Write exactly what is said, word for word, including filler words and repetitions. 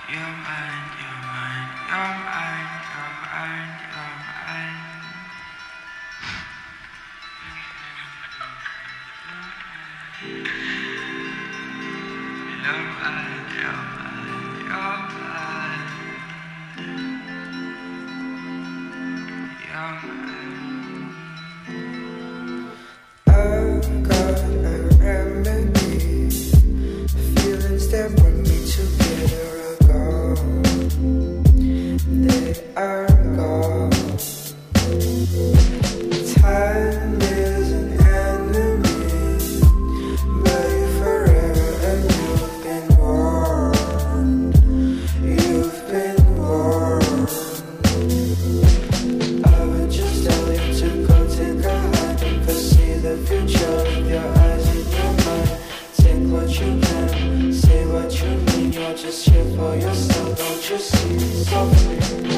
You're mine, you're mine, you're mine, you're mine, you're mine. You're mine, you're mine, you're mine. You're mine. I've got a remedy, feelings that bring me together again. They are gone. Time is an enemy, but you forever and you've been warned. You've been warned. I would just tell you to go take a hike and foresee the future with your eyes in your mind. Take what you can, say what you mean. You're just here for yourself, don't you see? So free.